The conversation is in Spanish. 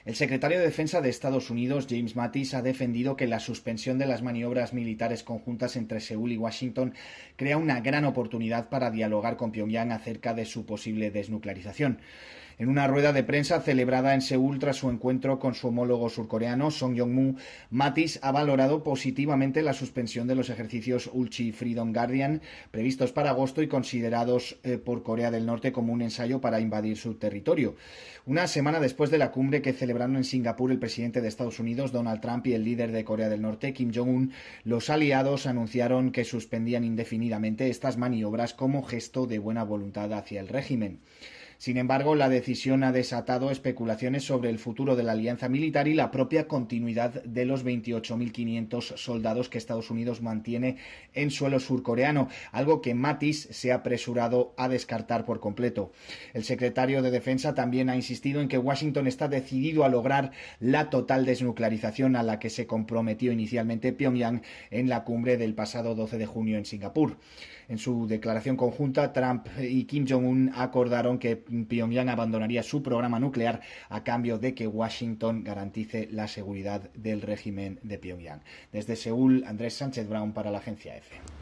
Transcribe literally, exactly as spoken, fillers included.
El secretario de Defensa de Estados Unidos, James Mattis, ha defendido que la suspensión de las maniobras militares conjuntas entre Seúl y Washington crea una gran oportunidad para dialogar con Pyongyang acerca de su posible desnuclearización. En una rueda de prensa celebrada en Seúl tras su encuentro con su homólogo surcoreano, Song Yong-mu, Mattis ha valorado positivamente la suspensión de los ejercicios Ulchi Freedom Guardian previstos para agosto y considerados eh, por Corea del Norte como un ensayo para invadir su territorio. Una semana después de la cumbre que celebraron en Singapur el presidente de Estados Unidos, Donald Trump, y el líder de Corea del Norte, Kim Jong-un, los aliados anunciaron que suspendían indefinidamente estas maniobras como gesto de buena voluntad hacia el régimen. Sin embargo, la decisión ha desatado especulaciones sobre el futuro de la alianza militar y la propia continuidad de los veintiocho mil quinientos soldados que Estados Unidos mantiene en suelo surcoreano, algo que Mattis se ha apresurado a descartar por completo. El secretario de Defensa también ha insistido en que Washington está decidido a lograr la total desnuclearización a la que se comprometió inicialmente Pyongyang en la cumbre del pasado doce de junio en Singapur. En su declaración conjunta, Trump y Kim Jong-un acordaron que Pyongyang abandonaría su programa nuclear a cambio de que Washington garantice la seguridad del régimen de Pyongyang. Desde Seúl, Andrés Sánchez Brown para la agencia EFE.